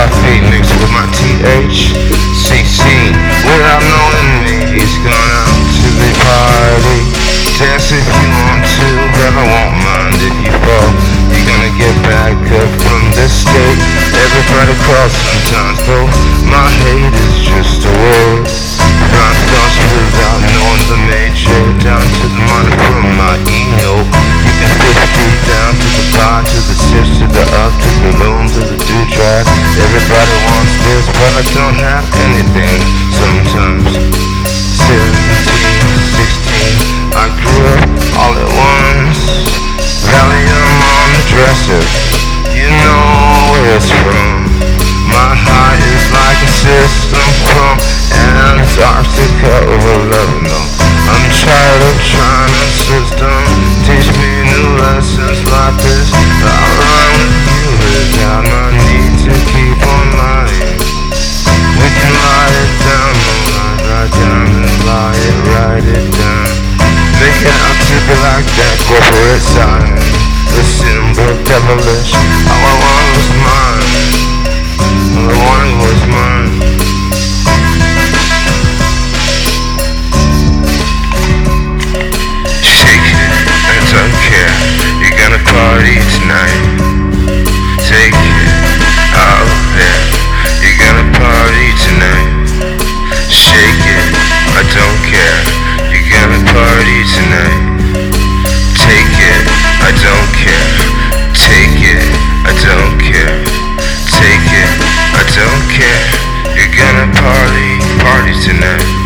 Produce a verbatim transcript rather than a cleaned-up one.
F E mixed with my T H C C. Without knowing me, he's gone out to the party. Dance if you want to, but I won't mind if you fall. You're gonna get back up from this state. Everybody crawls sometimes, though my hate is just a word. Rhyme thoughts without knowing the major. Down to the minor from my ego. You can fifty down to the bar, to the six, to the up, to the loom, to the dewdrop. Everybody wants this, but I don't have anything. Sometimes seventeen, sixteen, I grew up all at once. Valium on the dresser, you know where it's from. My heart is like a system from Antarctica over Lebanon. I'm tired of trying to system teach me new lessons like this. I'll run with you without my need to keep on lying. We can lie it down, lie right down and lie it, write it down. Make it out to be like that corporate sign. The symbol devilish, all I want was mine. All I wanted was mine. Shake it, I don't care. You're gonna party tonight. Take it out there. You're gonna party tonight. Shake it, I don't care. You're gonna party tonight. Take it, I don't care. Take it, I don't care. Take it, I don't care. You're gonna party, party tonight.